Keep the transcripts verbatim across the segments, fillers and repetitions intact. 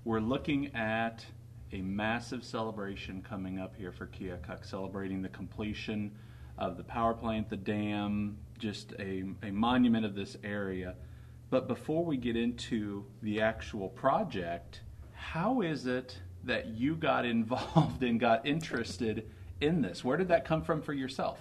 we're looking at a massive celebration coming up here for Keokuk, celebrating the completion of the power plant, the dam, just a, a monument of this area. But before we get into the actual project, how is it that you got involved and got interested in this? Where did that come from for yourself?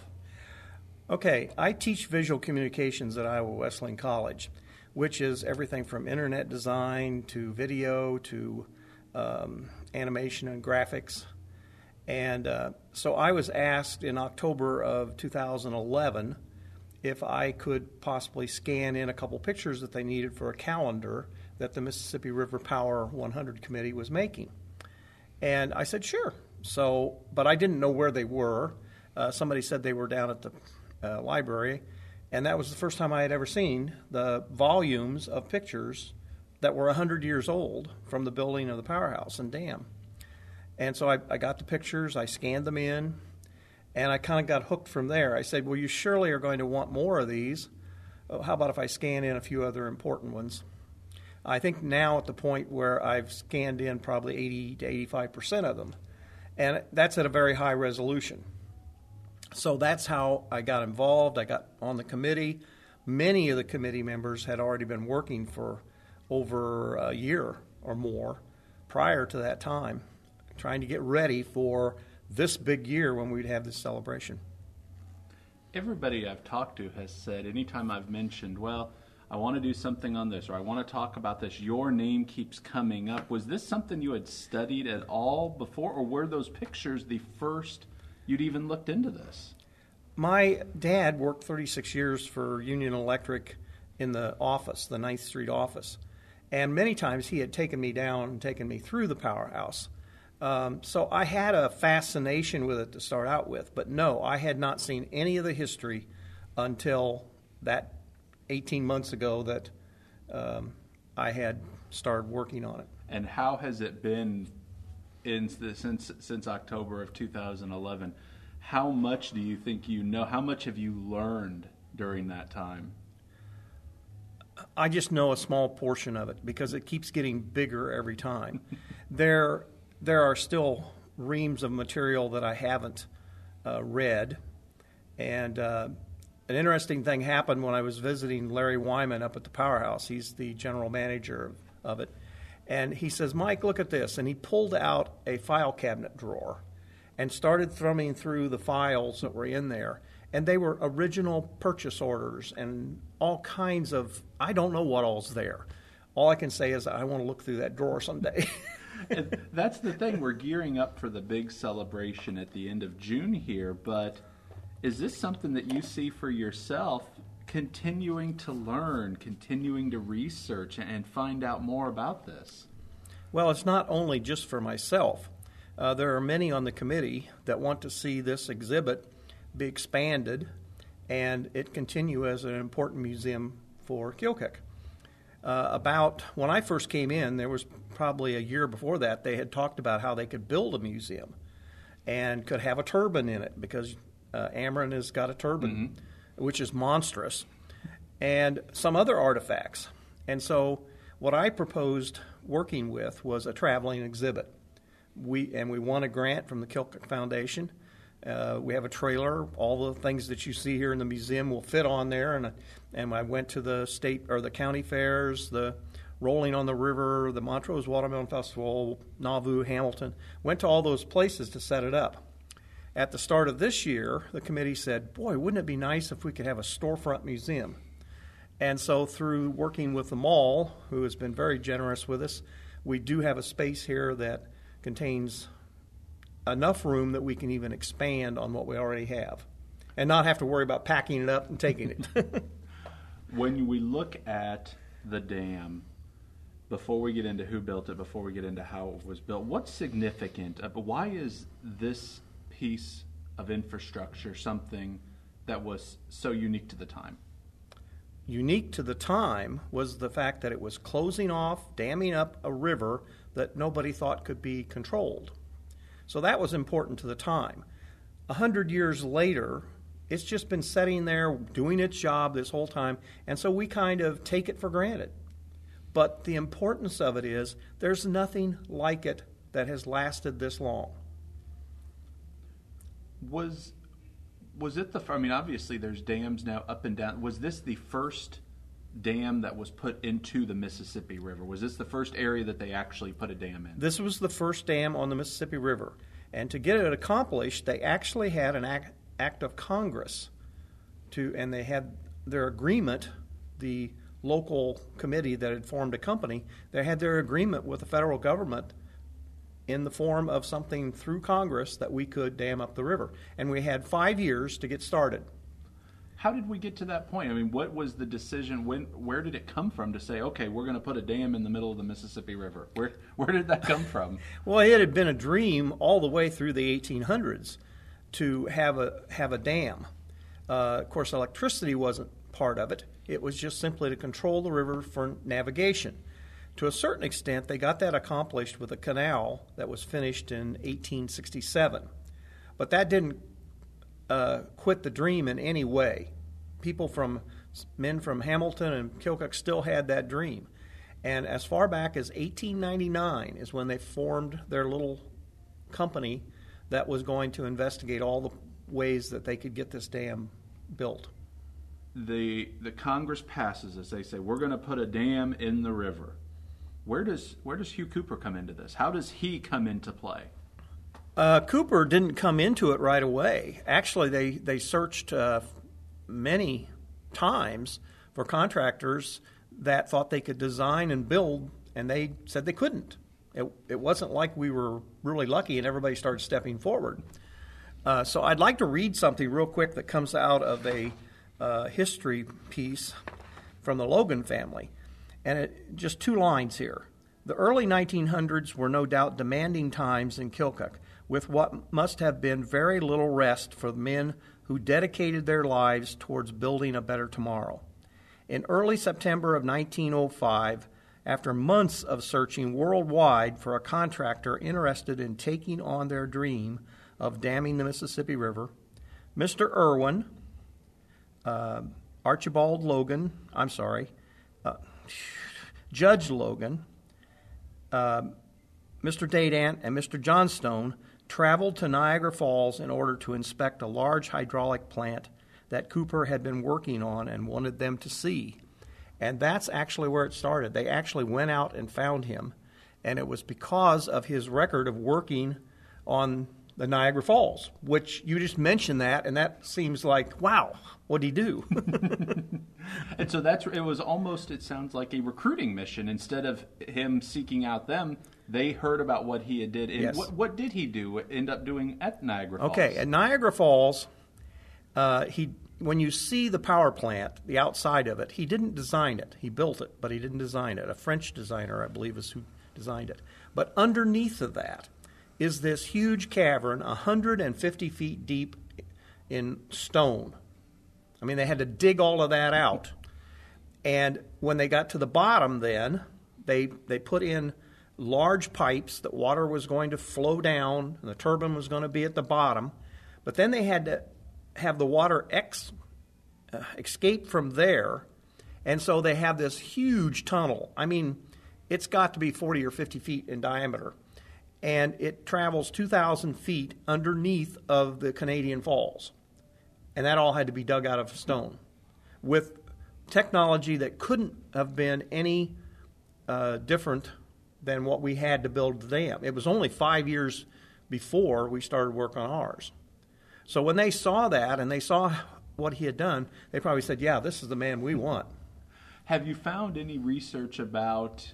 Okay, I teach visual communications at Iowa Wesleyan College, which is everything from internet design to video to um, animation and graphics. And uh, so I was asked in October of two thousand eleven if I could possibly scan in a couple pictures that they needed for a calendar that the Mississippi River Power one hundred Committee was making. And I said, sure. So, but I didn't know where they were. Uh, somebody said they were down at the uh, library, and that was the first time I had ever seen the volumes of pictures that were one hundred years old from the building of the powerhouse and dam. And so I, I got the pictures, I scanned them in, and I kind of got hooked from there. I said, well, you surely are going to want more of these. Oh, how about if I scan in a few other important ones? I think now at the point where I've scanned in probably eighty to eighty-five percent of them. And that's at a very high resolution. So that's how I got involved. I got on the committee. Many of the committee members had already been working for over a year or more prior to that time, trying to get ready for this big year when we'd have this celebration. Everybody I've talked to has said anytime I've mentioned, well, I want to do something on this or I want to talk about this, your name keeps coming up. Was this something you had studied at all before, or were those pictures the first you'd even looked into this? My dad worked thirty-six years for Union Electric in the office, the ninth Street office. And many times he had taken me down and taken me through the powerhouse. Um, so I had a fascination with it to start out with. But no, I had not seen any of the history until that eighteen months ago that um, I had started working on it. And how has it been in the, since since October of two thousand eleven? How much do you think you know? How much have you learned during that time? I just know a small portion of it because it keeps getting bigger every time. there, there are still reams of material that I haven't uh, read, and uh, an interesting thing happened when I was visiting Larry Wyman up at the powerhouse. He's the general manager of, of it, and he says, "Mike, look at this," and he pulled out a file cabinet drawer and started thumbing through the files that were in there. And they were original purchase orders and all kinds of, I don't know what all's there. All I can say is I want to look through that drawer someday. And that's the thing. We're gearing up for the big celebration at the end of June here, but is this something that you see for yourself, continuing to learn, continuing to research and find out more about this? Well, it's not only just for myself. Uh, there are many on the committee that want to see this exhibit be expanded and it continue as an important museum for Keokuk. Uh, about when I first came in, there was probably a year before that, they had talked about how they could build a museum and could have a turbine in it because uh, Ameren has got a turbine, mm-hmm. which is monstrous, and some other artifacts. And so what I proposed working with was a traveling exhibit. We and we won a grant from the Keokuk Foundation. Uh, we have a trailer. All the things that you see here in the museum will fit on there. And and I went to the state or the county fairs, the Rolling on the River, the Montrose Watermelon Festival, Nauvoo, Hamilton. Went to all those places to set it up. At the start of this year, the committee said, "Boy, wouldn't it be nice if we could have a storefront museum?" And so through working with the mall, who has been very generous with us, we do have a space here that contains enough room that we can even expand on what we already have and not have to worry about packing it up and taking it. When we look at the dam, before we get into who built it, before we get into how it was built, what's significant? Uh, why is this piece of infrastructure something that was so unique to the time? Unique to the time was the fact that it was closing off, damming up a river that nobody thought could be controlled. So that was important to the time. A hundred years later, it's just been sitting there doing its job this whole time, and so we kind of take it for granted. But the importance of it is there's nothing like it that has lasted this long. Was was it the? I mean, obviously there's dams now up and down. Was this the first dam that was put into the Mississippi River? Was this the first area that they actually put a dam in? This was the first dam on the Mississippi River. And to get it accomplished, they actually had an act, act of Congress to, and they had their agreement, the local committee that had formed a company, they had their agreement with the federal government in the form of something through Congress that we could dam up the river. And we had five years to get started. How did we get to that point? I mean, what was the decision? When, where did it come from to say, okay, we're going to put a dam in the middle of the Mississippi River? Where, where did that come from? Well, it had been a dream all the way through the eighteen hundreds to have a have a dam. Uh, of course, electricity wasn't part of it. It was just simply to control the river for navigation. To a certain extent, they got that accomplished with a canal that was finished in eighteen sixty-seven. But that didn't uh, quit the dream in any way. People from, men from Hamilton and Keokuk still had that dream. And as far back as eighteen ninety-nine is when they formed their little company that was going to investigate all the ways that they could get this dam built. The, the Congress passes this. They say, we're going to put a dam in the river. Where does where does Hugh Cooper come into this? How does he come into play? Uh, Cooper didn't come into it right away. Actually, they, they searched uh, many times for contractors that thought they could design and build, and they said they couldn't. It, it wasn't like we were really lucky and everybody started stepping forward. Uh, so I'd like to read something real quick that comes out of a uh, history piece from the Logan family. And it, just two lines here. The early nineteen hundreds were no doubt demanding times in Keokuk, with what must have been very little rest for the men who dedicated their lives towards building a better tomorrow. In early September of nineteen oh five, after months of searching worldwide for a contractor interested in taking on their dream of damming the Mississippi River, Mister Irwin, uh, Archibald Logan, I'm sorry, uh, Judge Logan, uh, Mister Dadant, and Mister Johnstone traveled to Niagara Falls in order to inspect a large hydraulic plant that Cooper had been working on and wanted them to see. And that's actually where it started. They actually went out and found him, and it was because of his record of working on the Niagara Falls, which you just mentioned that, and that seems like, wow, what'd he do? And so that's, it was almost, it sounds like a recruiting mission. Instead of him seeking out them, they heard about what he had did. And yes. what, what did he do, end up doing at Niagara Falls? Okay, at Niagara Falls, uh, he when you see the power plant, the outside of it, he didn't design it. He built it, but he didn't design it. A French designer, I believe, is who designed it. But underneath of that is this huge cavern, one hundred fifty feet deep in stone. I mean, they had to dig all of that out. And when they got to the bottom then, they they put in large pipes that water was going to flow down, and the turbine was going to be at the bottom. But then they had to have the water ex, uh, escape from there, and so they have this huge tunnel. I mean, it's got to be forty or fifty feet in diameter, and it travels two thousand feet underneath of the Canadian Falls. And that all had to be dug out of stone with technology that couldn't have been any uh, different than what we had to build the dam. It was only five years before we started work on ours. So when they saw that and they saw what he had done, they probably said, yeah, this is the man we want. Have you found any research about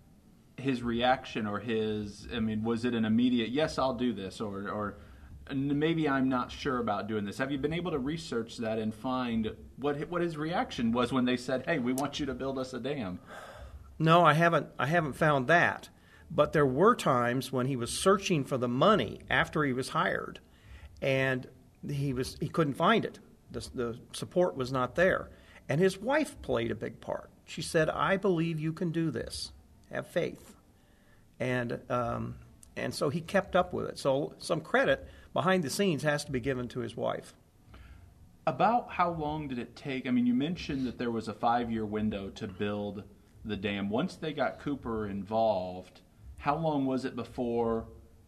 his reaction or his, I mean, was it an immediate, yes, I'll do this, or, or maybe I'm not sure about doing this? Have you been able to research that and find what what his reaction was when they said, hey, we want you to build us a dam? No, I haven't, I haven't found that. But there were times when he was searching for the money after he was hired, and he was he couldn't find it. The, the support was not there. And his wife played a big part. She said, I believe you can do this. Have faith. And um, and so he kept up with it. So some credit behind the scenes has to be given to his wife. About how long did it take? I mean, you mentioned that there was a five-year window to build the dam. Once they got Cooper involved, how long was it before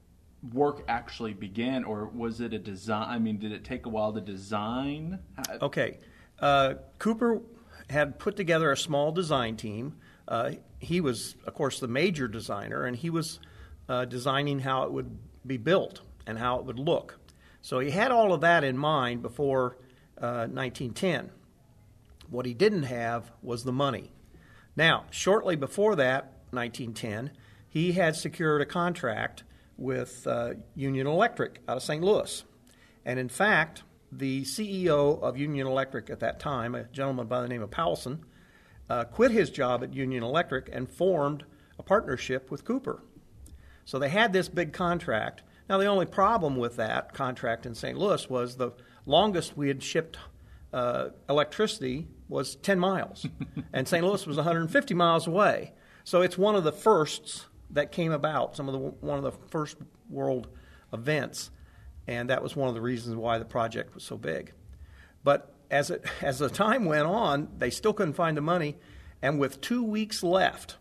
work actually began, or was it a design? I mean, did it take a while to design? Okay. Uh, Cooper had put together a small design team. Uh, he was, of course, the major designer, and he was uh, designing how it would be built and how it would look. So he had all of that in mind before uh, nineteen ten. What he didn't have was the money. Now, shortly before that, nineteen ten, he had secured a contract with uh, Union Electric out of Saint Louis. And in fact, the C E O of Union Electric at that time, a gentleman by the name of Powelson, uh, quit his job at Union Electric and formed a partnership with Cooper. So they had this big contract. Now, the only problem with that contract in Saint Louis was the longest we had shipped uh, electricity was ten miles, and Saint Louis was one hundred fifty miles away. So it's one of the firsts that came about, some of the one of the first world events, and that was one of the reasons why the project was so big. But as it as the time went on, they still couldn't find the money, and with two weeks left,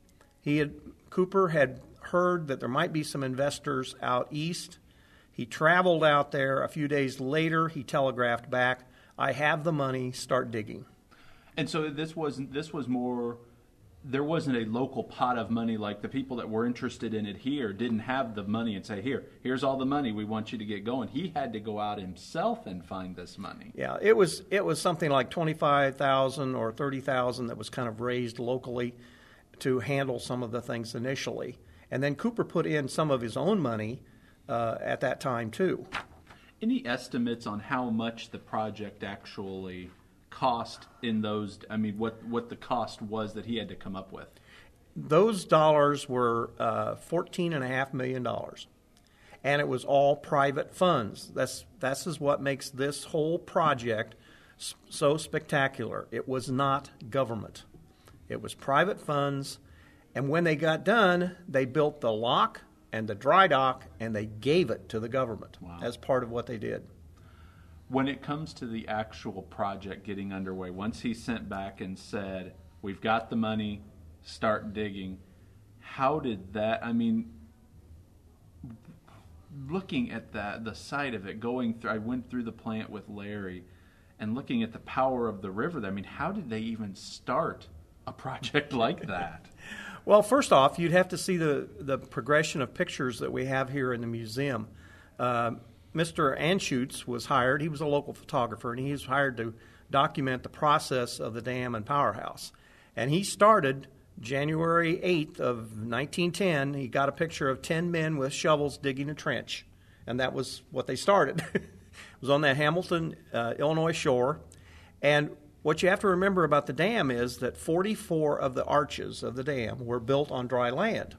he had Cooper had heard that there might be some investors out east. He traveled out there. A few days later, he telegraphed back, "I have the money. Start digging." And so this wasn't. This was more. There wasn't a local pot of money like the people that were interested in it here didn't have the money and say, here, here's all the money, we want you to get going. He had to go out himself and find this money. Yeah, it was it was something like twenty-five thousand dollars or thirty thousand dollars that was kind of raised locally to handle some of the things initially. And then Cooper put in some of his own money uh, at that time too. Any estimates on how much the project actually cost in those, I mean, what, what the cost was that he had to come up with? Those dollars were uh, fourteen point five million dollars, and it was all private funds. That's, that's is what makes this whole project so spectacular. It was not government. It was private funds, and when they got done, they built the lock and the dry dock, and they gave it to the government. Wow. As part of what they did. When it comes to the actual project getting underway, once he sent back and said, we've got the money, start digging, how did that, I mean, looking at that, the site of it, going through, I went through the plant with Larry, and looking at the power of the river, I mean, how did they even start a project like that? Well, first off, you'd have to see the, the progression of pictures that we have here in the museum. Um, Mister Anschutz was hired. He was a local photographer, and he was hired to document the process of the dam and powerhouse. And he started January eighth of nineteen ten. He got a picture of ten men with shovels digging a trench, and that was what they started. It was on the Hamilton, uh, Illinois shore. And what you have to remember about the dam is that forty-four of the arches of the dam were built on dry land.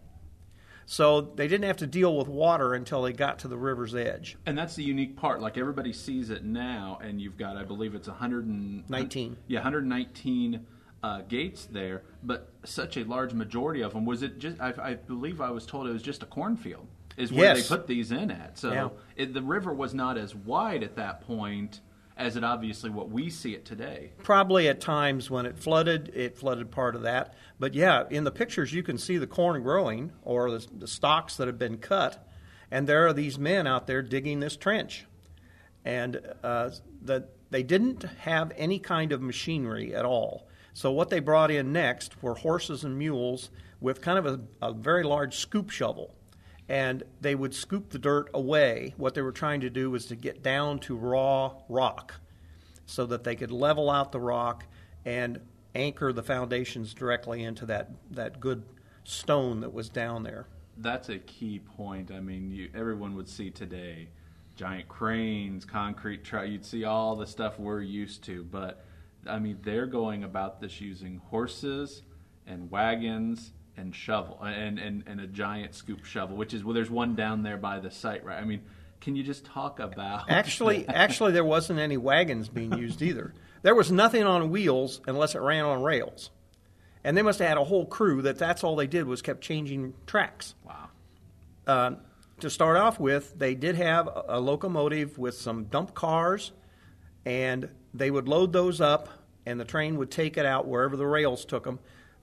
So they didn't have to deal with water until they got to the river's edge. And that's the unique part. Like, everybody sees it now, and you've got, I believe it's one hundred nineteen. Yeah, one hundred nineteen uh, gates there, but such a large majority of them, was it just, I, I believe I was told it was just a cornfield, is where yes. they put these in at. So yeah. it, the river was not as wide at that point as it obviously what we see it today. Probably at times when it flooded, it flooded part of that. But yeah, in the pictures you can see the corn growing, or the, the stalks that have been cut, and there are these men out there digging this trench. And uh, the, they didn't have any kind of machinery at all. So what they brought in next were horses and mules with kind of a, a very large scoop shovel. And they would scoop the dirt away. What they were trying to do was to get down to raw rock so that they could level out the rock and anchor the foundations directly into that, that good stone that was down there. That's a key point. I mean, you, everyone would see today giant cranes, concrete trucks. You'd see all the stuff we're used to. But, I mean, they're going about this using horses and wagons and shovel and, and, and a giant scoop shovel, which is, well, there's one down there by the site, right? I mean, can you just talk about actually that? Actually, there wasn't any wagons being used either. There was nothing on wheels unless it ran on rails. And they must have had a whole crew that that's all they did was kept changing tracks. Wow. Uh, to start off with, they did have a, a locomotive with some dump cars, and they would load those up, and the train would take it out wherever the rails took them.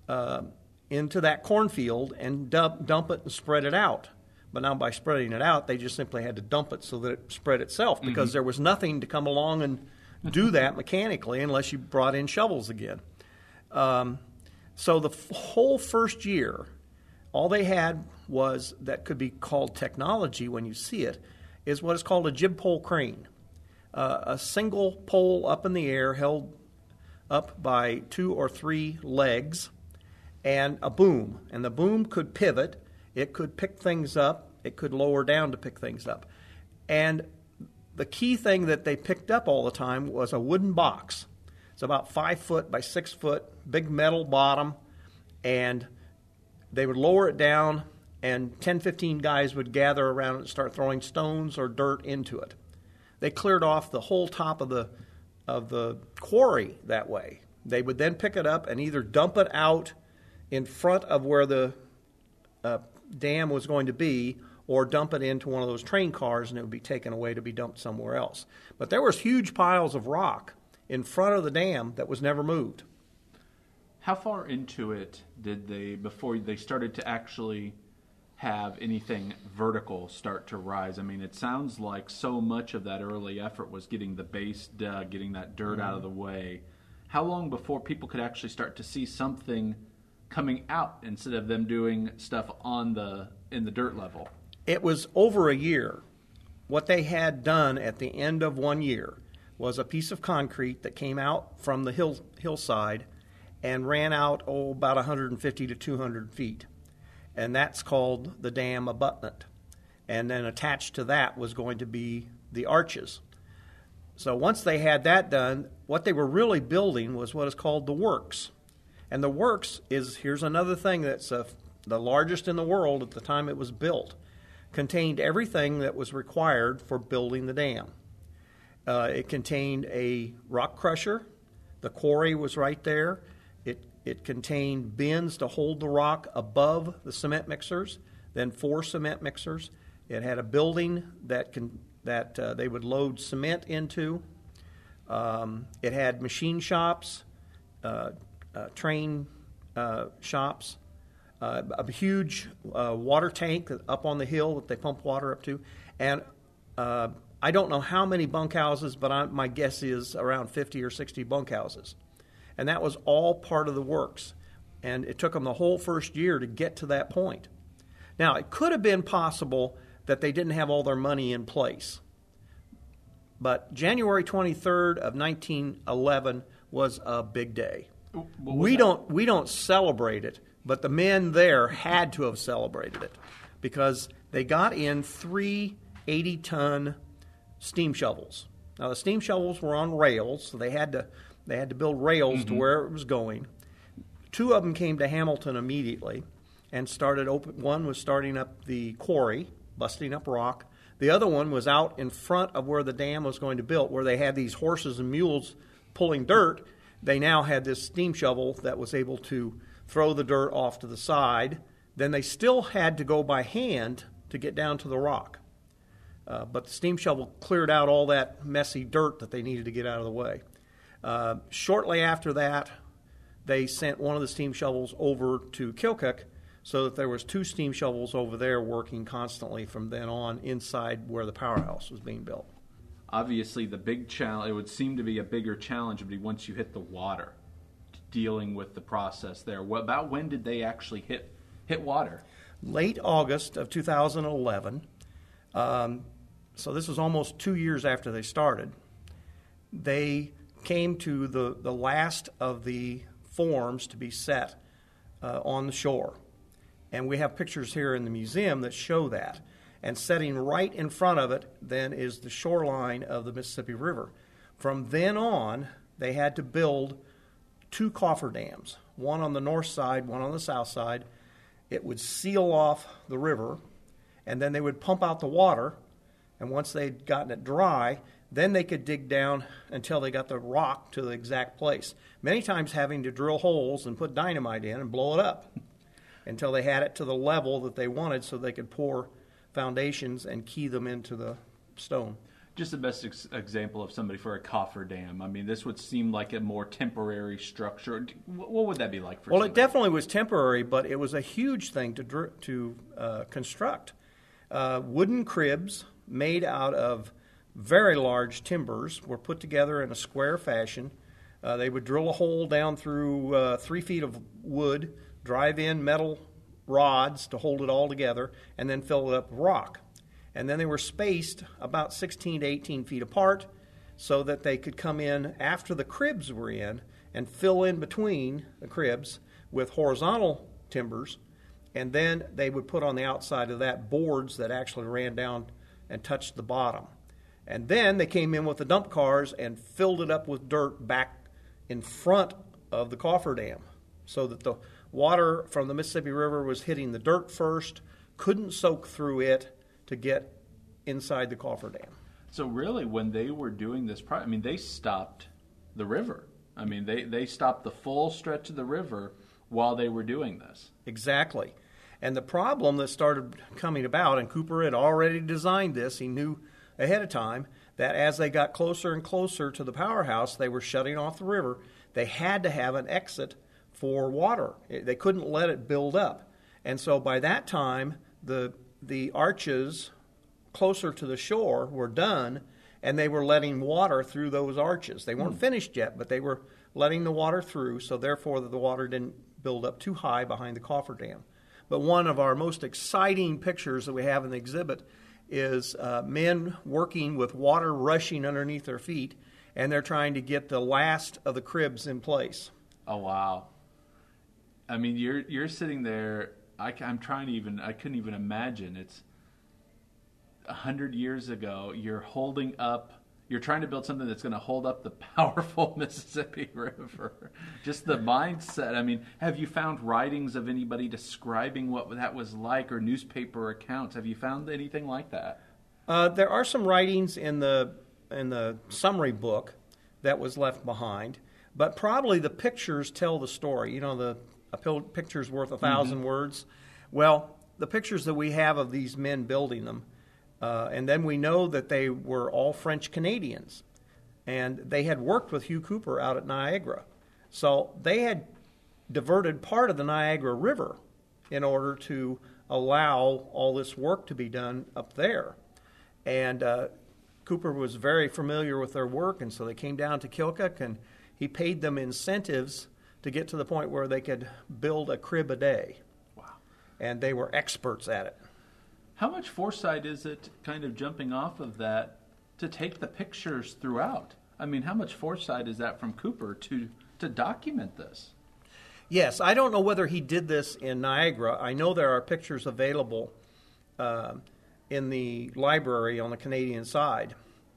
uh, into that cornfield and dump, dump it and spread it out. But now by spreading it out, they just simply had to dump it so that it spread itself, because mm-hmm. there was nothing to come along and do that mechanically unless you brought in shovels again. Um, so the f- whole first year, all they had was, that could be called technology when you see it, is what is called a jib pole crane. Uh, a single pole up in the air held up by two or three legs and a boom. And the boom could pivot. It could pick things up. It could lower down to pick things up. And the key thing that they picked up all the time was a wooden box. It's about five foot by six foot, big metal bottom, and they would lower it down, and ten, fifteen guys would gather around it and start throwing stones or dirt into it. They cleared off the whole top of the of the quarry that way. They would then pick it up and either dump it out in front of where the uh, dam was going to be, or dump it into one of those train cars, and it would be taken away to be dumped somewhere else. But there was huge piles of rock in front of the dam that was never moved. How far into it did they, before they started to actually have anything vertical start to rise? I mean, it sounds like so much of that early effort was getting the base dug, getting that dirt mm-hmm. out of the way. How long before people could actually start to see something coming out instead of them doing stuff on the in the dirt level? It was over a year. What they had done at the end of one year was a piece of concrete that came out from the hill hillside and ran out oh, about one hundred fifty to two hundred feet. And that's called the dam abutment. And then attached to that was going to be the arches. So once they had that done, what they were really building was what is called the works. And the works is, here's another thing that's uh, the largest in the world at the time it was built, contained everything that was required for building the dam. Uh, it contained a rock crusher. The quarry was right there. It it contained bins to hold the rock above the cement mixers, then four cement mixers. It had a building that can that uh, they would load cement into. Um, it had machine shops, uh, uh, train uh, shops, uh, a huge uh, water tank up on the hill that they pump water up to, and uh, I don't know how many bunkhouses, but I, my guess is around fifty or sixty bunkhouses. And that was all part of the works. And it took them the whole first year to get to that point. Now, it could have been possible that they didn't have all their money in place. But January twenty-third of nineteen eleven was a big day. We don't, we don't celebrate it, but the men there had to have celebrated it because they got in three eighty-ton steam shovels. Now, the steam shovels were on rails, so they had to they had to build rails mm-hmm. to where it was going. Two of them came to Hamilton immediately and started open. One was starting up the quarry, busting up rock. The other one was out in front of where the dam was going to build, where they had these horses and mules pulling dirt. They now had this steam shovel that was able to throw the dirt off to the side. Then they still had to go by hand to get down to the rock. Uh, but the steam shovel cleared out all that messy dirt that they needed to get out of the way. Uh, shortly after that, they sent one of the steam shovels over to Kilcook so that there was two steam shovels over there working constantly from then on inside where the powerhouse was being built. Obviously, the big challenge, it would seem to be a bigger challenge would be once you hit the water, dealing with the process there. What, about when did they actually hit hit water? Late August of two thousand eleven. Um, so this was almost two years after they started. They came to the, the last of the forms to be set uh, on the shore. And we have pictures here in the museum that show that. And setting right in front of it then is the shoreline of the Mississippi River. From then on, they had to build two cofferdams, one on the north side, one on the south side. It would seal off the river, and then they would pump out the water, and once they'd gotten it dry, then they could dig down until they got the rock to the exact place, many times having to drill holes and put dynamite in and blow it up until they had it to the level that they wanted so they could pour foundations and key them into the stone. just the best ex- example of somebody for a cofferdam? I mean, this would seem like a more temporary structure. What, what would that be like for Well, somebody? it definitely was temporary, but it was a huge thing to dr- to uh, construct. Uh, wooden cribs made out of very large timbers were put together in a square fashion. Uh, they would drill a hole down through uh, three feet of wood, drive in metal rods to hold it all together, and then fill it up with rock. And then they were spaced about sixteen to eighteen feet apart so that they could come in after the cribs were in and fill in between the cribs with horizontal timbers, and then they would put on the outside of that boards that actually ran down and touched the bottom. And then they came in with the dump cars and filled it up with dirt back in front of the cofferdam so that the water from the Mississippi River was hitting the dirt first, couldn't soak through it to get inside the cofferdam. So really, when they were doing this, I mean, they stopped the river. I mean, they, they stopped the full stretch of the river while they were doing this. Exactly. And the problem that started coming about, and Cooper had already designed this, he knew ahead of time that as they got closer and closer to the powerhouse, they were shutting off the river. They had to have an exit for water. They couldn't let it build up. And so by that time, the the arches closer to the shore were done, and they were letting water through those arches. They weren't mm. finished yet, but they were letting the water through, so therefore the water didn't build up too high behind the cofferdam. But one of our most exciting pictures that we have in the exhibit is uh, men working with water rushing underneath their feet, and they're trying to get the last of the cribs in place. Oh, wow. I mean, you're you're sitting there, I, I'm trying to even, I couldn't even imagine. It's a hundred years ago, you're holding up, you're trying to build something that's going to hold up the powerful Mississippi River. Just the mindset. I mean, have you found writings of anybody describing what that was like, or newspaper accounts? Have you found anything like that? Uh, there are some writings in the in the summary book that was left behind, but probably the pictures tell the story. You know, the a picture's worth a thousand mm-hmm. words. Well, the pictures that we have of these men building them, uh, and then we know that they were all French Canadians, and they had worked with Hugh Cooper out at Niagara. So they had diverted part of the Niagara River in order to allow all this work to be done up there. And uh, Cooper was very familiar with their work, and so they came down to Keokuk, and he paid them incentives to get to the point where they could build a crib a day. Wow. And they were experts at it. How much foresight is it, kind of jumping off of that, to take the pictures throughout? I mean, how much foresight is that from Cooper to, to document this? Yes, I don't know whether he did this in Niagara. I know there are pictures available uh, in the library on the Canadian side.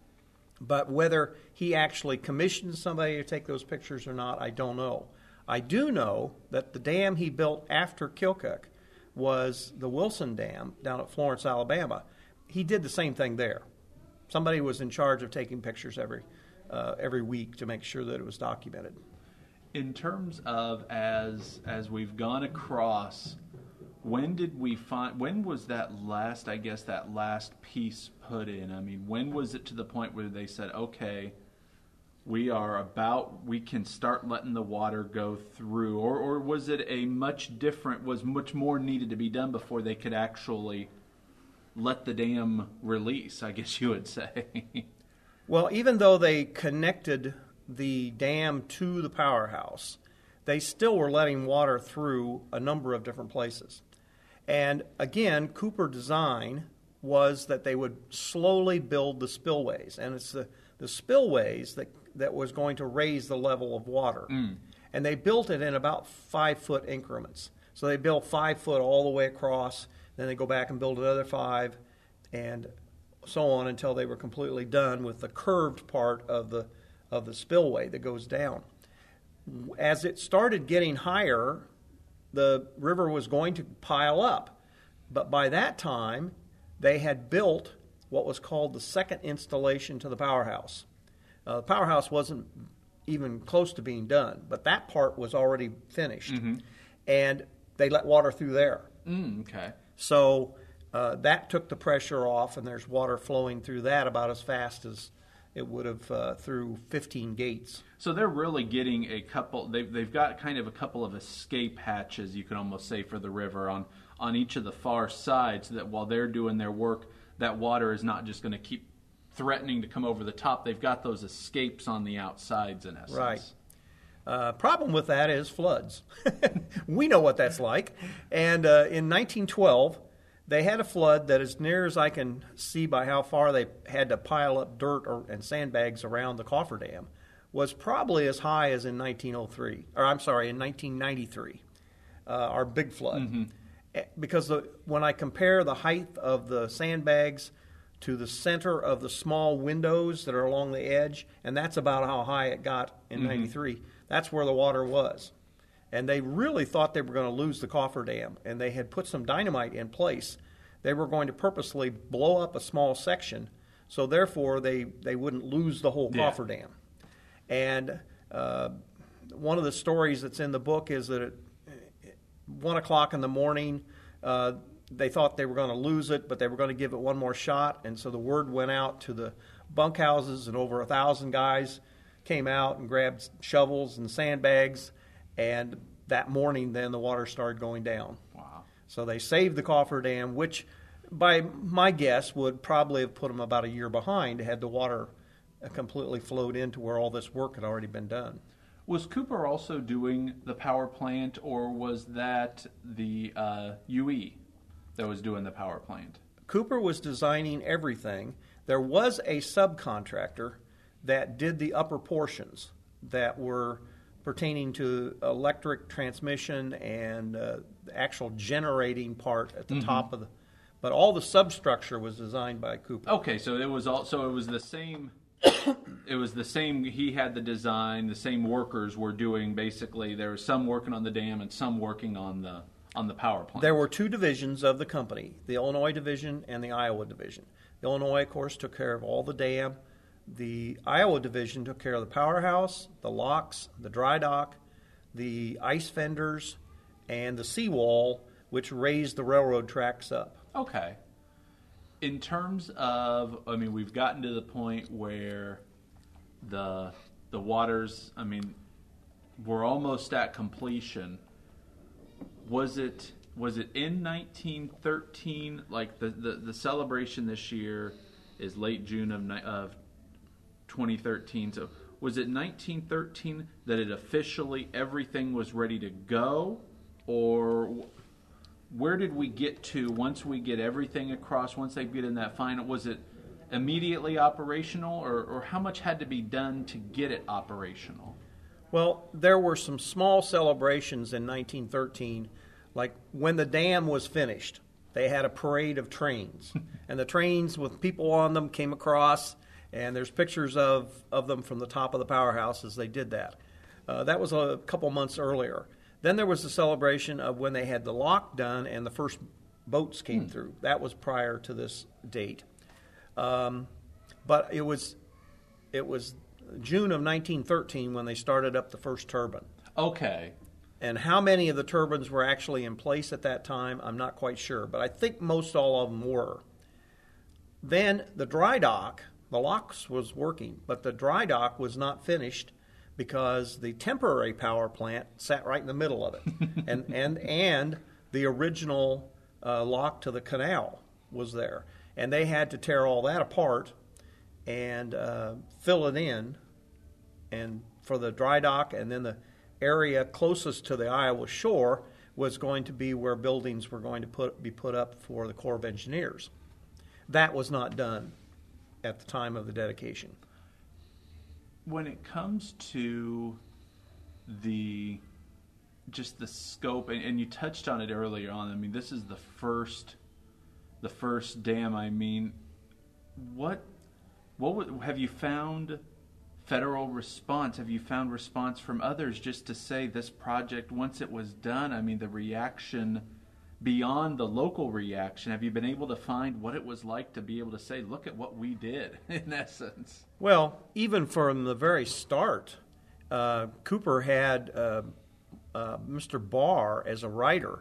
But whether he actually commissioned somebody to take those pictures or not, I don't know. I do know that the dam he built after Keokuk was the Wilson Dam down at Florence, Alabama. He did the same thing there. Somebody was in charge of taking pictures every uh, every week to make sure that it was documented. In terms of as as we've gone across, when did we find? When was that last? I guess that last piece put in. I mean, when was it to the point where they said, "Okay, we are about, we can start letting the water go through," or or was it a much different? Was much more needed to be done before they could actually let the dam release, I guess you would say? Well, even though they connected the dam to the powerhouse, they still were letting water through a number of different places. And again, Cooper design was that they would slowly build the spillways, and it's the, the spillways that, that was going to raise the level of water. Mm. And they built it in about five-foot increments. So they built five foot all the way across, then they go back and build another five, and so on until they were completely done with the curved part of the of the spillway that goes down. As it started getting higher, the river was going to pile up. But by that time, they had built what was called the second installation to the powerhouse. Uh, the powerhouse wasn't even close to being done, but that part was already finished. Mm-hmm. And they let water through there. Mm, okay. So Uh, that took the pressure off, and there's water flowing through that about as fast as it would have uh, through fifteen gates. So they're really getting a couple, they've, they've got kind of a couple of escape hatches, you could almost say, for the river on, on each of the far sides, that while they're doing their work, that water is not just going to keep threatening to come over the top. They've got those escapes on the outsides, in essence. Right. Uh, problem with that is floods. We know what that's like. And uh, in nineteen twelve, they had a flood that, as near as I can see by how far they had to pile up dirt or, and sandbags around the cofferdam, was probably as high as in nineteen oh three, or I'm sorry, in nineteen ninety-three, uh, our big flood. Mm-hmm. Because the, when I compare the height of the sandbags to the center of the small windows that are along the edge, and that's about how high it got in mm-hmm. ninety-three, that's where the water was. And they really thought they were going to lose the cofferdam, and they had put some dynamite in place. They were going to purposely blow up a small section, so therefore they, they wouldn't lose the whole yeah. cofferdam. And uh, one of the stories that's in the book is that at one o'clock in the morning, uh, they thought they were going to lose it, but they were going to give it one more shot, and so the word went out to the bunkhouses, and over a thousand guys came out and grabbed shovels and sandbags. And that morning, then, the water started going down. Wow. So they saved the cofferdam, which, by my guess, would probably have put them about a year behind had the water completely flowed into where all this work had already been done. Was Cooper also doing the power plant, or was that the uh, U E that was doing the power plant? Cooper was designing everything. There was a subcontractor that did the upper portions that were pertaining to electric transmission and uh, the actual generating part at the mm-hmm. top of the, but all the substructure was designed by Cooper. Okay, so it was all, so it was the same. It was the same. He had the design. The same workers were doing basically. There was some working on the dam and some working on the on the power plant. There were two divisions of the company: the Illinois division and the Iowa division. The Illinois, of course, took care of all the dam. The Iowa division took care of the powerhouse, the locks, the dry dock, the ice fenders, and the seawall, which raised the railroad tracks up. Okay. In terms of, I mean, we've gotten to the point where the the waters, I mean, we're almost at completion. Was it was it in nineteen thirteen? Like the, the, the celebration this year is late June of of twenty thirteen. So was it nineteen thirteen that it officially, everything was ready to go? Or where did we get to once we get everything across, once they get in that final? Was it immediately operational, or, or how much had to be done to get it operational? Well, there were some small celebrations in nineteen thirteen, like when the dam was finished. They had a parade of trains, and the trains with people on them came across. And there's pictures of, of them from the top of the powerhouse as they did that. Uh, that was a couple months earlier. Then there was the celebration of when they had the lock done and the first boats came hmm. through. That was prior to this date. Um, but it was it was June of nineteen thirteen when they started up the first turbine. Okay. And how many of the turbines were actually in place at that time, I'm not quite sure. But I think most all of them were. Then the dry dock, the locks was working, but the dry dock was not finished because the temporary power plant sat right in the middle of it. and, and, and the original uh, lock to the canal was there. And they had to tear all that apart and uh, fill it in and for the dry dock, and then the area closest to the Iowa shore was going to be where buildings were going to put, be put up for the Corps of Engineers. That was not done at the time of the dedication. When it comes to the just the scope, and, and you touched on it earlier on, I mean, this is the first the first dam. I mean, what what would, have you found federal response? Have you found response from others just to say this project, once it was done, I mean, the reaction beyond the local reaction, have you been able to find what it was like to be able to say, look at what we did, in essence? Well, even from the very start, uh, Cooper had uh, uh, Mister Barr as a writer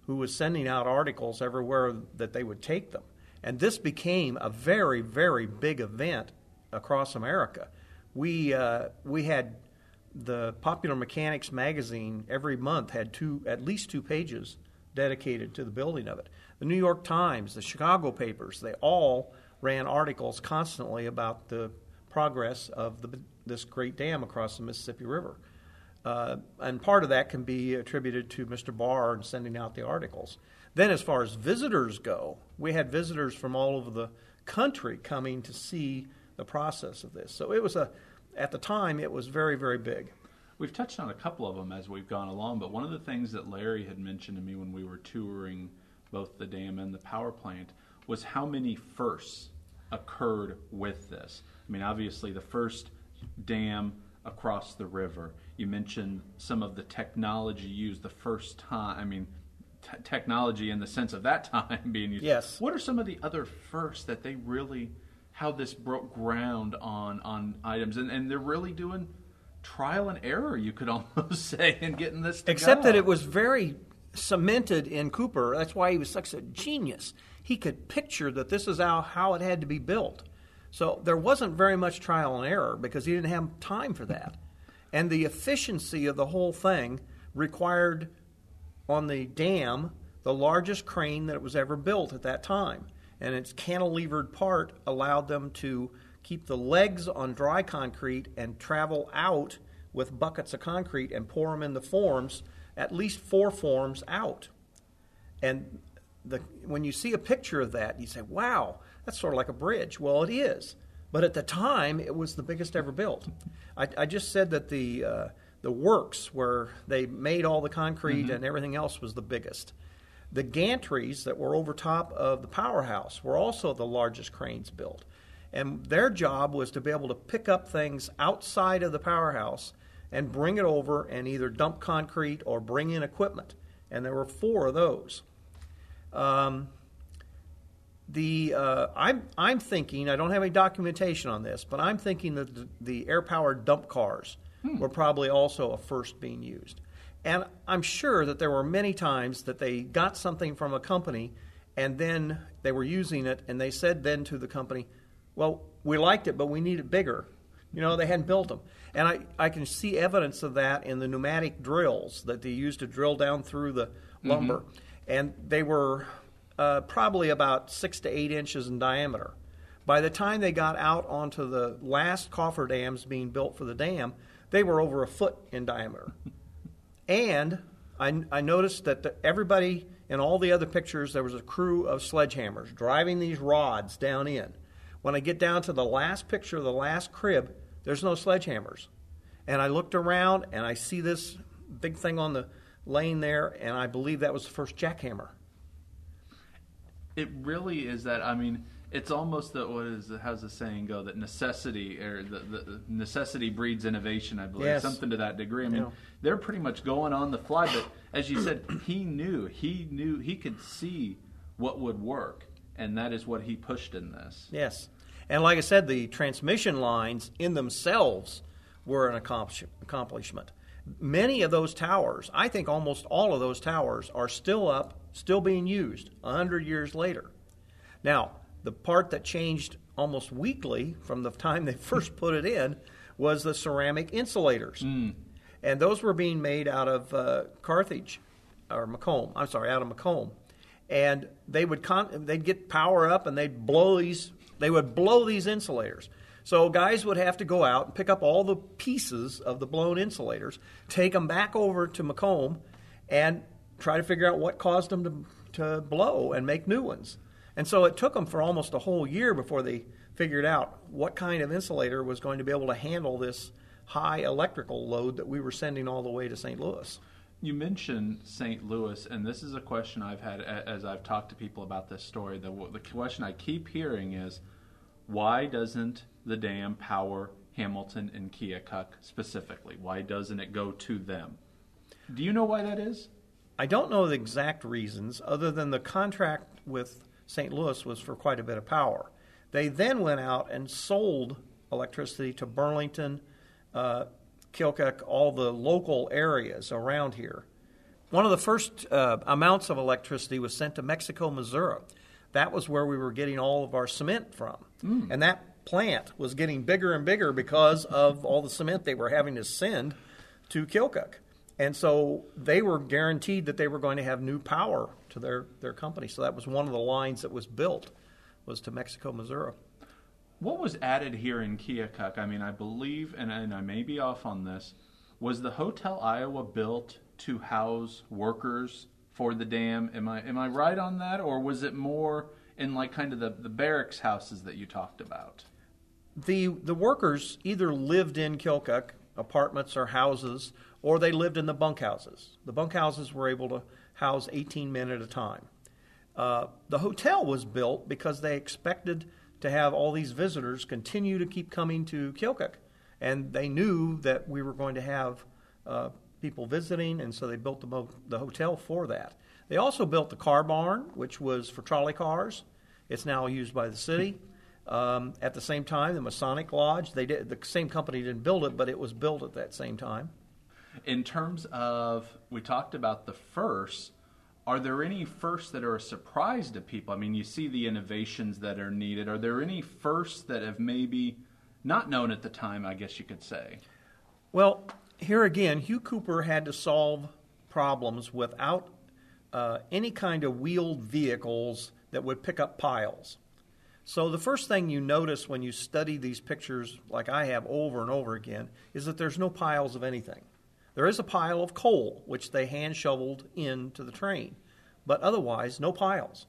who was sending out articles everywhere that they would take them. And this became a very, very big event across America. We uh, we had the Popular Mechanics magazine every month had two at least two pages dedicated to the building of it. The New York Times, the Chicago papers, they all ran articles constantly about the progress of the, this great dam across the Mississippi River. Uh, and part of that can be attributed to Mister Barr and sending out the articles. Then as far as visitors go, we had visitors from all over the country coming to see the process of this. So it was a, at the time, it was very, very big. We've touched on a couple of them as we've gone along, but one of the things that Larry had mentioned to me when we were touring both the dam and the power plant was how many firsts occurred with this. I mean, obviously the first dam across the river. You mentioned some of the technology used the first time. I mean, t- technology in the sense of that time being used. Yes. What are some of the other firsts that they really, how this broke ground on, on items? And, and they're really doing trial and error, you could almost say, in getting this to Except go. that it was very cemented in Cooper. That's why he was such a genius. He could picture that this is how, how it had to be built. So there wasn't very much trial and error because he didn't have time for that. And the efficiency of the whole thing required on the dam the largest crane that was ever built at that time. And its cantilevered part allowed them to keep the legs on dry concrete and travel out with buckets of concrete and pour them in the forms, at least four forms out. And the, when you see a picture of that, you say, wow, that's sort of like a bridge. Well, it is. But at the time, it was the biggest ever built. I, I just said that the uh, the works where they made all the concrete mm-hmm. and everything else was the biggest. The gantries that were over top of the powerhouse were also the largest cranes built. And their job was to be able to pick up things outside of the powerhouse and bring it over and either dump concrete or bring in equipment. And there were four of those. Um, the uh, I'm I'm thinking, I don't have any documentation on this, but I'm thinking that the, the air-powered dump cars hmm. were probably also a first being used. And I'm sure that there were many times that they got something from a company and then they were using it and they said then to the company, well, we liked it, but we need it bigger. You know, they hadn't built them. And I, I can see evidence of that in the pneumatic drills that they used to drill down through the lumber. Mm-hmm. And they were uh, probably about six to eight inches in diameter. By the time they got out onto the last cofferdams being built for the dam, they were over a foot in diameter. And I, I noticed that the, everybody in all the other pictures, there was a crew of sledgehammers driving these rods down in. When I get down to the last picture of the last crib, there's no sledgehammers. And I looked around, and I see this big thing on the lane there, and I believe that was the first jackhammer. It really is that, I mean, it's almost that, what is, how's the saying go, that necessity, or the, the necessity breeds innovation, I believe, yes. something to that degree. I mean, yeah. they're pretty much going on the fly, but as you said, he knew, he knew, he could see what would work, and that is what he pushed in this. Yes. And like I said, the transmission lines in themselves were an accomplishment. Many of those towers, I think almost all of those towers, are still up, still being used one hundred years later. Now, the part that changed almost weekly from the time they first put it in was the ceramic insulators. Mm. And those were being made out of uh, Carthage, or Macomb, I'm sorry, out of Macomb. And they would con- they'd get power up and they'd blow these They would blow these insulators. So guys would have to go out and pick up all the pieces of the blown insulators, take them back over to Macomb, and try to figure out what caused them to, to blow and make new ones. And so it took them for almost a whole year before they figured out what kind of insulator was going to be able to handle this high electrical load that we were sending all the way to Saint Louis. You mentioned Saint Louis, and this is a question I've had as I've talked to people about this story. The, the question I keep hearing is, why doesn't the dam power Hamilton and Keokuk specifically? Why doesn't it go to them? Do you know why that is? I don't know the exact reasons, other than the contract with Saint Louis was for quite a bit of power. They then went out and sold electricity to Burlington, uh, Keokuk, all the local areas around here. one of the first uh, amounts of electricity was sent to Mexico, Missouri. That was where we were getting all of our cement from. Mm. And that plant was getting bigger and bigger because of all the cement they were having to send to Keokuk. And so they were guaranteed that they were going to have new power to their, their company. So that was one of the lines that was built, was to Mexico, Missouri. What was added here in Keokuk? I mean, I believe, and, and I may be off on this, was the Hotel Iowa built to house workers for the dam? Am I am I right on that? Or was it more in like kind of the, the barracks houses that you talked about? The the workers either lived in Keokuk, apartments or houses, or they lived in the bunkhouses. The bunkhouses were able to house eighteen men at a time. Uh, the hotel was built because they expected to have all these visitors continue to keep coming to Keokuk. And they knew that we were going to have uh, people visiting, and so they built the, mo- the hotel for that. They also built the car barn, which was for trolley cars. It's now used by the city. Um, at the same time, the Masonic Lodge, they did, the same company didn't build it, but it was built at that same time. In terms of, we talked about the firsts, are there any firsts that are a surprise to people? I mean, you see the innovations that are needed. Are there any firsts that have maybe not known at the time, I guess you could say? Well, here again, Hugh Cooper had to solve problems without uh, any kind of wheeled vehicles that would pick up piles. So the first thing you notice when you study these pictures, like I have over and over again, is that there's no piles of anything. There is a pile of coal, which they hand shoveled into the train, but otherwise no piles.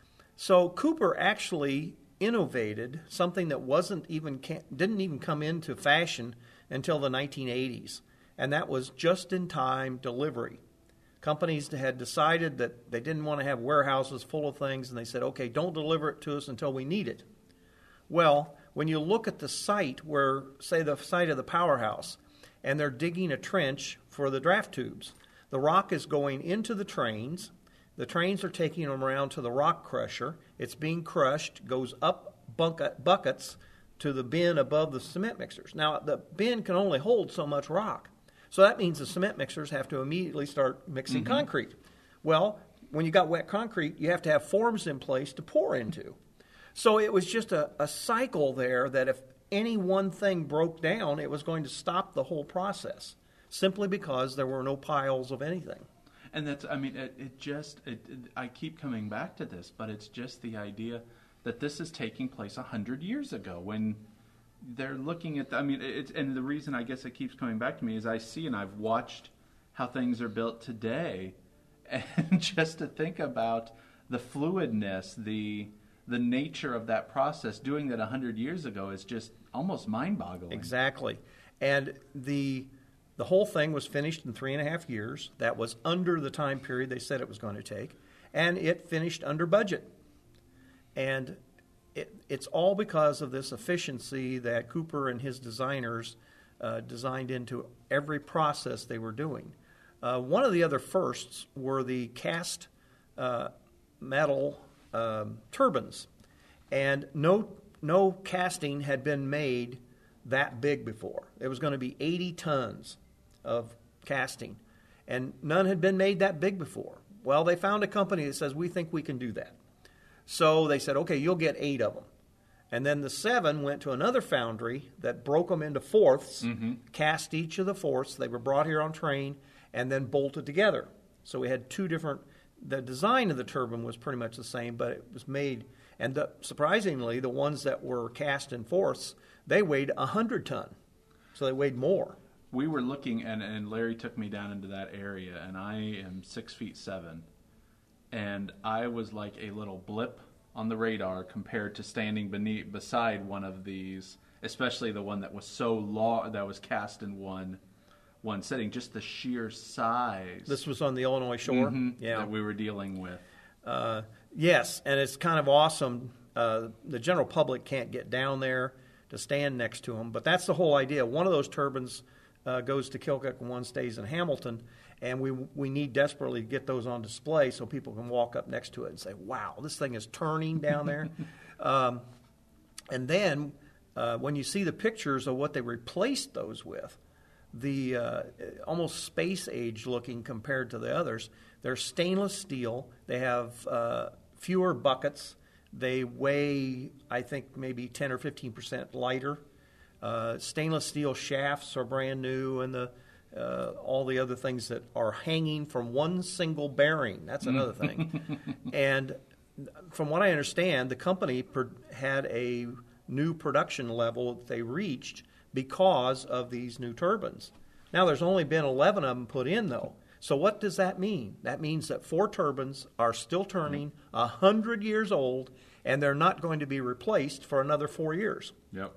So Cooper actually innovated something that wasn't even didn't even come into fashion until the nineteen eighties, and that was just-in-time delivery. Companies had decided that they didn't want to have warehouses full of things, and they said, okay, don't deliver it to us until we need it. Well, when you look at the site where, say, the site of the powerhouse, and they're digging a trench for the draft tubes, the rock is going into the trains. The trains are taking them around to the rock crusher. It's being crushed, goes up bucket, buckets to the bin above the cement mixers. Now, the bin can only hold so much rock. So that means the cement mixers have to immediately start mixing mm-hmm. concrete. Well, when you got wet concrete, you have to have forms in place to pour into. So it was just a, a cycle there that if any one thing broke down, it was going to stop the whole process, simply because there were no piles of anything. And that's, I mean, it, it just, it, it, I keep coming back to this, but it's just the idea that this is taking place a hundred years ago when they're looking at, the, I mean, it's, and the reason I guess it keeps coming back to me is I see and I've watched how things are built today, and just to think about the fluidness, the the nature of that process, doing that a hundred years ago is just almost mind-boggling. Exactly. And the the whole thing was finished in three and a half years. That was under the time period they said it was going to take. And it finished under budget. And it, it's all because of this efficiency that Cooper and his designers uh, designed into every process they were doing. Uh, one of the other firsts were the cast uh, metal um, turbines. And no no casting had been made that big before. It was going to be eighty tons of casting, and none had been made that big before. Well, they found a company that says, we think we can do that. So they said, okay, you'll get eight of them. And then the seven went to another foundry that broke them into fourths, mm-hmm. cast each of the fourths. They were brought here on train and then bolted together. So we had two different, the design of the turbine was pretty much the same, but it was made, and the, surprisingly, the ones that were cast in fourths, they weighed one hundred ton. So they weighed more. We were looking, and, and Larry took me down into that area, and I am six feet seven. And I was like a little blip on the radar compared to standing beneath, beside one of these, especially the one that was so long, that was cast in one one setting. Just the sheer size. This was on the Illinois shore? Mm-hmm, yeah. That we were dealing with. Uh, yes, and it's kind of awesome. Uh, the general public can't get down there to stand next to them, but that's the whole idea. One of those turbines uh, goes to Keokuk and one stays in Hamilton, and we we need desperately to get those on display so people can walk up next to it and say, wow, this thing is turning down there. um, and then uh, when you see the pictures of what they replaced those with, the uh, almost space age looking compared to the others. They're stainless steel. They have uh, fewer buckets. They weigh, I think, maybe ten or fifteen percent lighter. Uh, stainless steel shafts are brand new, and the uh, all the other things that are hanging from one single bearing. That's another thing. And from what I understand, the company per- had a new production level that they reached because of these new turbines. Now, there's only been eleven of them put in, though. So what does that mean? That means that four turbines are still turning, one hundred years old, and they're not going to be replaced for another four years. Yep.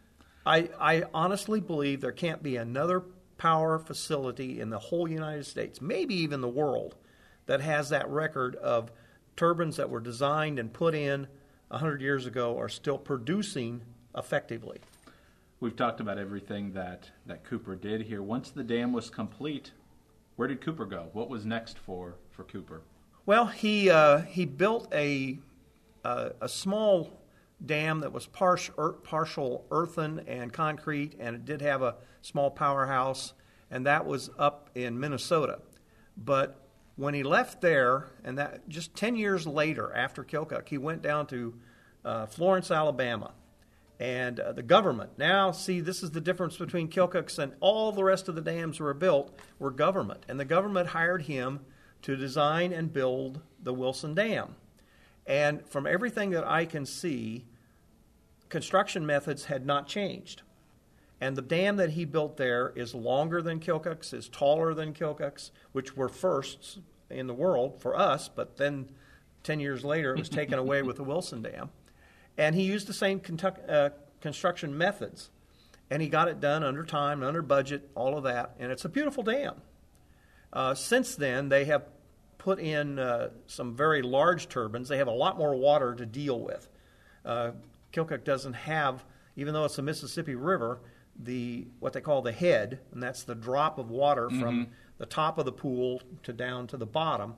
I, I honestly believe there can't be another power facility in the whole United States, maybe even the world, that has that record of turbines that were designed and put in one hundred years ago are still producing effectively. We've talked about everything that, that Cooper did here. Once the dam was complete, where did Cooper go? What was next for, for Cooper? Well, he uh, he built a uh, a small dam that was partial, er, partial earthen and concrete, and it did have a small powerhouse, and that was up in Minnesota. But when he left there, and that just ten years later after Keokuk, he went down to uh, Florence, Alabama. And uh, the government, now see, this is the difference between Keokuk's and all the rest of the dams that were built were government. And the government hired him to design and build the Wilson Dam. And from everything that I can see, construction methods had not changed. And the dam that he built there is longer than Keokuk's, is taller than Keokuk's, which were firsts in the world for us, but then ten years later it was taken away with the Wilson Dam. And he used the same contu- uh, construction methods. And he got it done under time, under budget, all of that. And it's a beautiful dam. Uh, since then, they have put in uh, some very large turbines. They have a lot more water to deal with. Uh, Keokuk doesn't have, even though it's the Mississippi River, the what they call the head, and that's the drop of water mm-hmm. from the top of the pool to down to the bottom,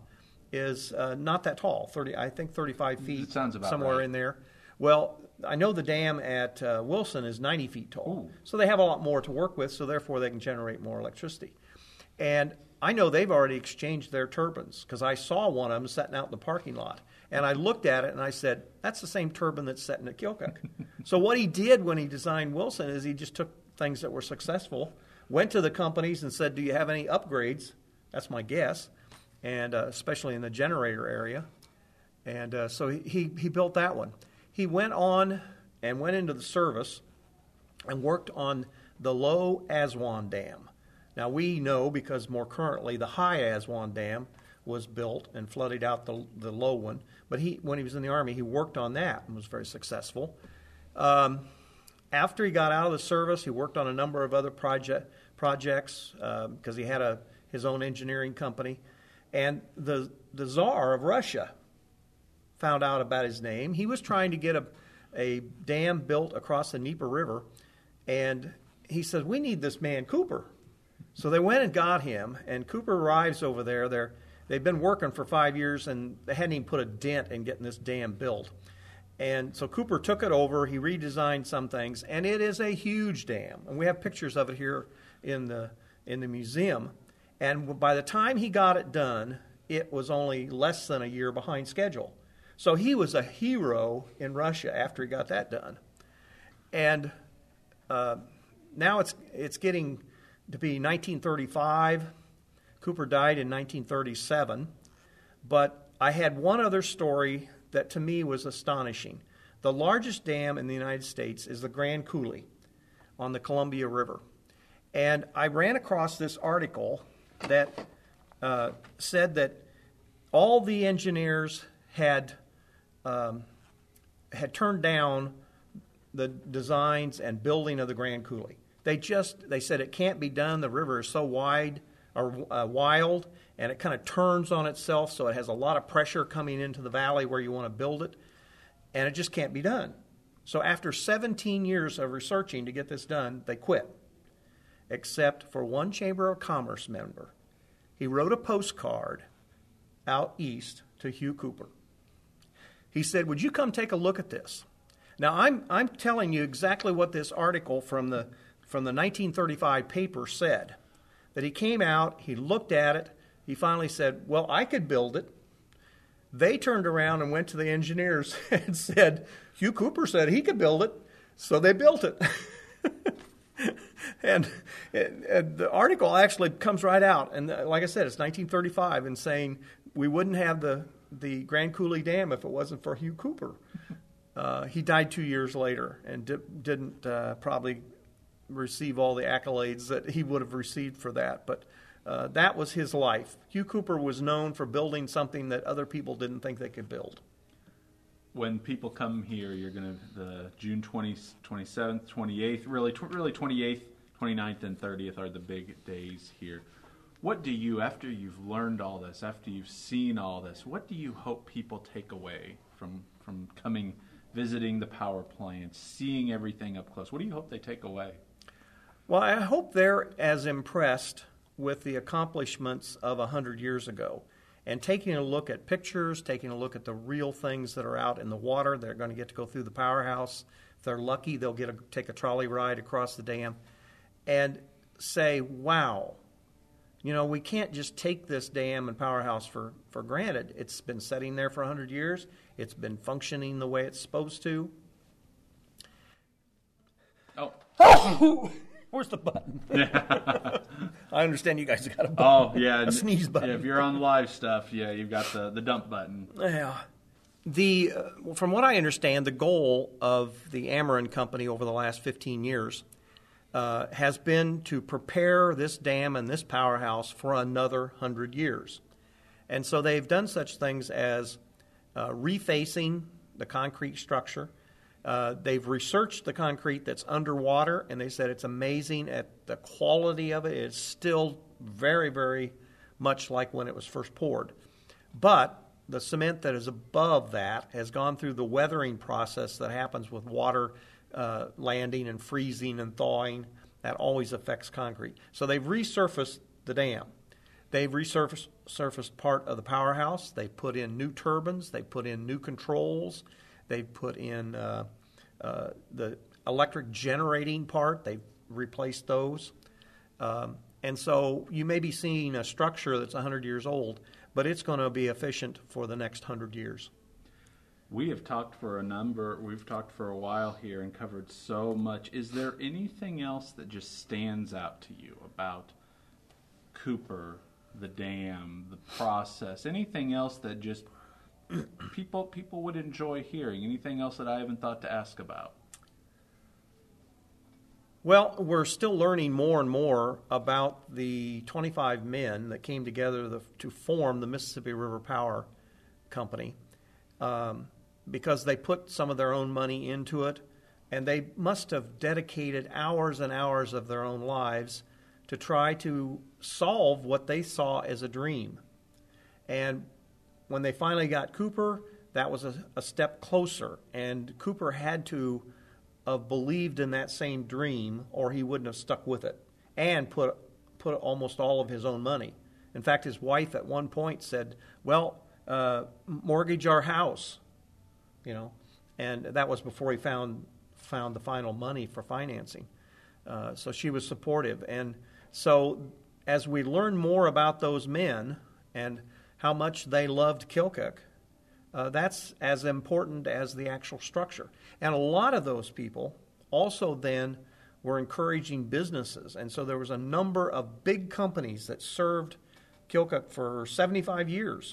is uh, not that tall. Thirty, I think thirty-five feet, it sounds about somewhere right. in there. Well, I know the dam at uh, Wilson is ninety feet tall. Ooh. So they have a lot more to work with, so therefore they can generate more electricity. And I know they've already exchanged their turbines because I saw one of them sitting out in the parking lot. And I looked at it and I said, that's the same turbine that's sitting at Keokuk. So what he did when he designed Wilson is he just took things that were successful, went to the companies and said, do you have any upgrades? That's my guess, and uh, especially in the generator area. And uh, so he, he, he built that one. He went on and went into the service and worked on the Low Aswan Dam. Now, we know because more currently the High Aswan Dam was built and flooded out the, the low one. But he, when he was in the Army, he worked on that and was very successful. Um, after he got out of the service, he worked on a number of other project, projects because uh, he had a, his own engineering company. And the, the Tsar of Russia found out about his name. He was trying to get a, a dam built across the Dnieper River, and he said, we need this man Cooper. So they went and got him, and Cooper arrives over there. They're, they've been working for five years, and they hadn't even put a dent in getting this dam built. And so Cooper took it over. He redesigned some things, and it is a huge dam. And we have pictures of it here in the in the museum. And by the time he got it done, it was only less than a year behind schedule. So he was a hero in Russia after he got that done. And uh, now it's it's getting to be nineteen thirty-five. Cooper died in nineteen thirty-seven. But I had one other story that to me was astonishing. The largest dam in the United States is the Grand Coulee on the Columbia River. And I ran across this article that uh, said that all the engineers had um, had turned down the designs and building of the Grand Coulee. They just they said it can't be done. The river is so wide or uh, wild, and it kind of turns on itself, so it has a lot of pressure coming into the valley where you want to build it, and it just can't be done. So after seventeen years of researching to get this done, they quit, except for one Chamber of Commerce member. He wrote a postcard out east to Hugh Cooper. He said, would you come take a look at this? Now, I'm I'm telling you exactly what this article from the from the nineteen thirty-five paper said that he came out, he looked at it, he finally said, well, I could build it. They turned around and went to the engineers and said, Hugh Cooper said he could build it, so they built it. and, and the article actually comes right out, and like I said, it's nineteen thirty-five, and saying we wouldn't have the, the Grand Coulee Dam if it wasn't for Hugh Cooper. Uh, he died two years later and di- didn't uh, probably receive all the accolades that he would have received for that, but uh, that was his life. Hugh Cooper was known for building something that other people didn't think they could build. When people come here, you're going to, the June twentieth, twenty-seventh, twenty-eighth, really, tw- really twenty-eighth, twenty-ninth, and thirtieth are the big days here. What do you, after you've learned all this, after you've seen all this, what do you hope people take away from, from coming, visiting the power plant, seeing everything up close? What do you hope they take away? Well, I hope they're as impressed with the accomplishments of one hundred years ago. And taking a look at pictures, taking a look at the real things that are out in the water. They're going to get to go through the powerhouse. If they're lucky, they'll get a, take a trolley ride across the dam and say, wow, you know, we can't just take this dam and powerhouse for, for granted. It's been sitting there for one hundred years. It's been functioning the way it's supposed to. Oh. Where's the button? I understand you guys got a button. Oh, yeah. A sneeze button. Yeah, if you're on live stuff, yeah, you've got the, the dump button. Yeah. The, uh, from what I understand, the goal of the Ameren Company over the last fifteen years uh, has been to prepare this dam and this powerhouse for another one hundred years. And so they've done such things as uh, refacing the concrete structure. Uh, they've researched the concrete that's underwater, and they said it's amazing at the quality of it. It's still very, very much like when it was first poured. But the cement that is above that has gone through the weathering process that happens with water uh, landing and freezing and thawing. That always affects concrete. So they've resurfaced the dam. They've resurfaced surfaced part of the powerhouse. They've put in new turbines. They've put in new controls. They've put in uh, uh, the electric generating part. They've replaced those. Um, and so you may be seeing a structure that's one hundred years old, but it's going to be efficient for the next one hundred years. We have talked for a number, we've talked for a while here and covered so much. Is there anything else that just stands out to you about Cooper, the dam, the process, anything else that just people people would enjoy hearing? Anything else that I haven't thought to ask about? Well, we're still learning more and more about the twenty-five men that came together the, to form the Mississippi River Power Company um, because they put some of their own money into it, and they must have dedicated hours and hours of their own lives to try to solve what they saw as a dream. And when they finally got Cooper, that was a, a step closer, and Cooper had to have believed in that same dream, or he wouldn't have stuck with it and put put almost all of his own money. In fact, his wife at one point said, well, uh, mortgage our house, you know, and that was before he found found the final money for financing. Uh, so she was supportive. And so as we learn more about those men and how much they loved Keokuk, uh, that's as important as the actual structure. And a lot of those people also then were encouraging businesses. And so there was a number of big companies that served Keokuk for seventy-five years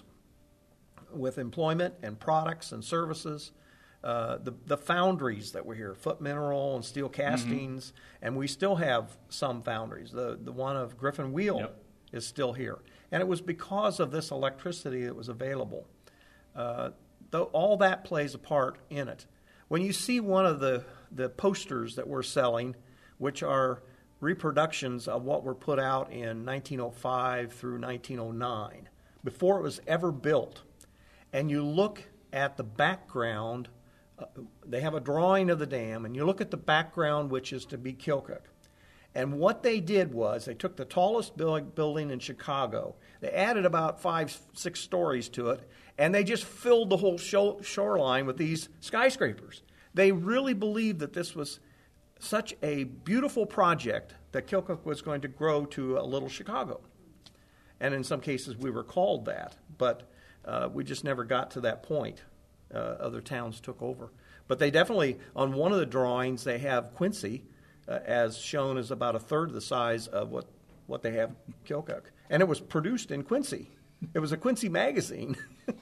with employment and products and services. Uh, the, the foundries that were here, Foot Mineral and Steel Castings, mm-hmm. and we still have some foundries. The, the one of Griffin Wheel yep. is still here. And it was because of this electricity that was available. Uh, though all that plays a part in it. When you see one of the, the posters that we're selling, which are reproductions of what were put out in nineteen oh five through nineteen oh nine, before it was ever built, and you look at the background, uh, they have a drawing of the dam, and you look at the background, which is to be Keokuk. And what they did was they took the tallest building in Chicago, they added about five, six stories to it, and they just filled the whole shoreline with these skyscrapers. They really believed that this was such a beautiful project that Keokuk was going to grow to a little Chicago. And in some cases we were called that, but uh, we just never got to that point. Uh, other towns took over. But they definitely, on one of the drawings, they have Quincy uh, as shown as about a third the size of what, what they have Keokuk. And it was produced in Quincy. It was a Quincy magazine.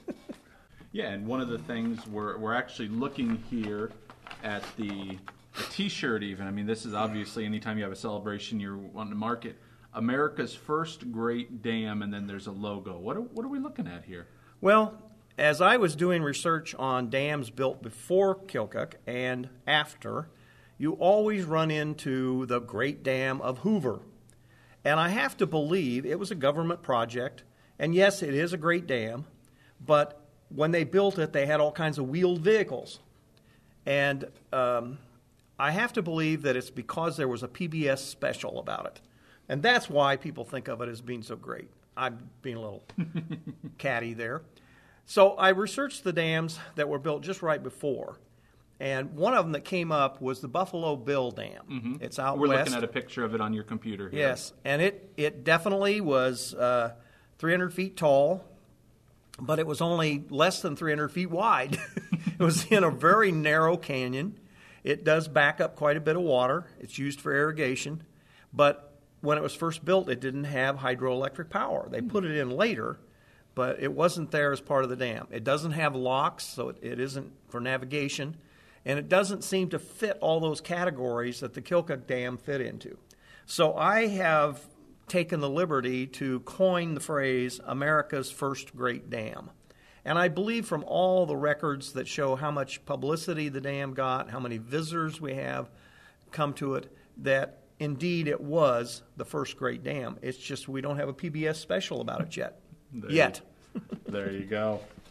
Yeah, and one of the things we're, we're actually looking here at the, the T-shirt even. I mean, this is obviously anytime you have a celebration you're wanting to market. America's first great dam, and then there's a logo. What are, what are we looking at here? Well, as I was doing research on dams built before Keokuk and after, you always run into the Great Dam of Hoover. And I have to believe it was a government project. And yes, it is a great dam, but when they built it, they had all kinds of wheeled vehicles. And um, I have to believe that it's because there was a P B S special about it. And that's why people think of it as being so great. I'm being a little catty there. So I researched the dams that were built just right before. And one of them that came up was the Buffalo Bill Dam. Mm-hmm. It's out We're west. looking at a picture of it on your computer here. Yes, and it, it definitely was uh, three hundred feet tall, but it was only less than three hundred feet wide. It was in a very narrow canyon. It does back up quite a bit of water. It's used for irrigation. But when it was first built, it didn't have hydroelectric power. They put it in later, but it wasn't there as part of the dam. It doesn't have locks, so it, it isn't for navigation. And it doesn't seem to fit all those categories that the Keokuk Dam fit into. So I have taken the liberty to coin the phrase America's first great dam. And I believe from all the records that show how much publicity the dam got, how many visitors we have come to it, that indeed it was the first great dam. It's just we don't have a P B S special about it yet. There yet. You, there you go.